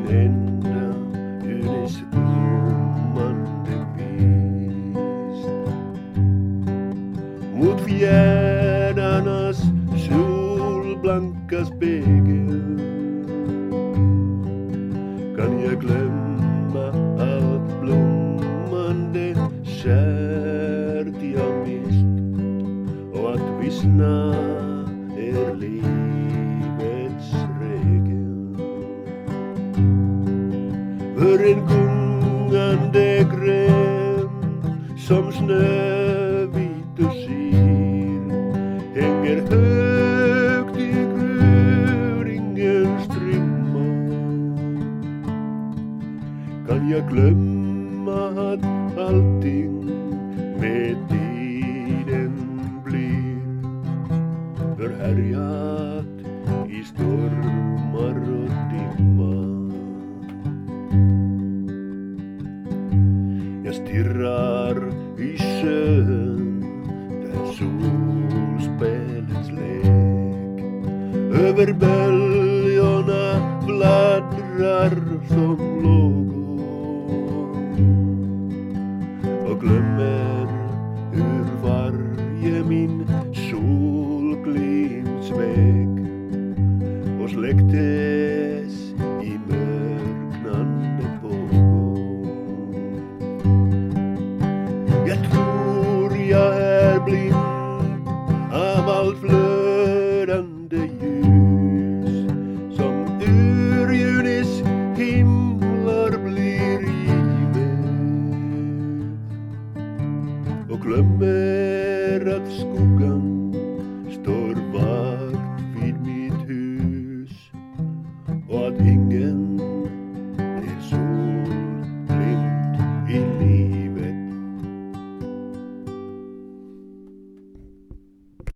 en enda junis blommande kvist. Mot fjärdarnas solblanka spegel kan jag glömma allt blommande kärt jag mist, och att vissna är livets regel. För en gungande gren som snövit och skir hänger högt i gröningens strimma. Kan jag glömma att allting med tiden blir förhärjat i stormar och dimma. Jag stirrar i sjön där solspelets lek över böljorna fladdrar som lågor, och glömmer hur varje min solglimt svek och släcktes i mörknande pågår. Jag tror jag är blind av allt flödande ljus som ur junis himlar blir givet, och glömmer att skuggan